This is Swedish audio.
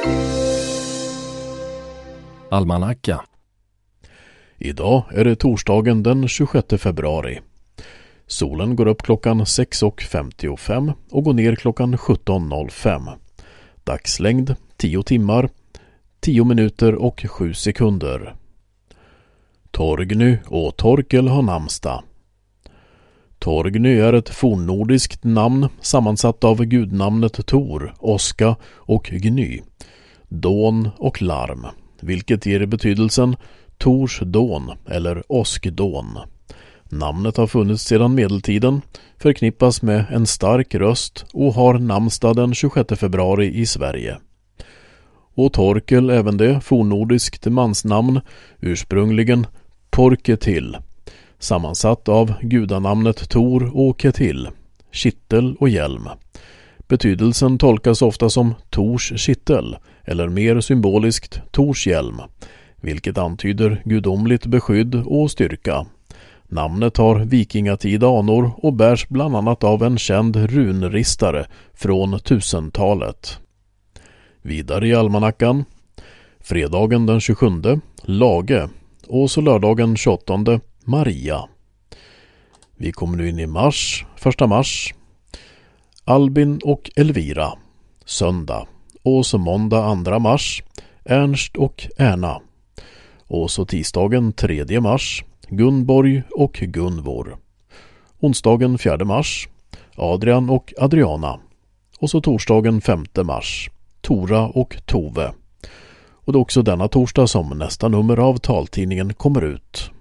Almanacka. Idag är det torsdagen den 26 februari. Solen går upp klockan 6:55 och går ner klockan 17:05. Dagslängd 10 timmar, 10 minuter och 7 sekunder. Torgny och Torkel har namnsdag. Torgny är ett fornnordiskt namn sammansatt av gudnamnet Tor, Oska och Gny, dån och larm, vilket ger betydelsen Tors dån eller Oskdån. Namnet har funnits sedan medeltiden, förknippas med en stark röst och har namnsdag den 26 februari i Sverige. Och Torkel även det fornnordiskt mansnamn, ursprungligen Porketil, sammansatt av gudanamnet Tor och Ketil, kittel och hjälm. Betydelsen tolkas ofta som Tors kittel eller mer symboliskt Tors hjälm, vilket antyder gudomligt beskydd och styrka. Namnet har vikingatida anor och bärs bland annat av en känd runristare från 1000-talet. Vidare i almanackan, fredagen den 27, Lage, och så lördagen 28, Maria. Vi kommer nu in i mars, 1 mars, Albin och Elvira, söndag, och så måndag 2 mars, Ernst och Erna, och så tisdagen 3 mars, Gunborg och Gunvor, onsdagen 4 mars, Adrian och Adriana, och så torsdagen 5 mars, Tora och Tove. Och det är också denna torsdag som nästa nummer av taltidningen kommer ut.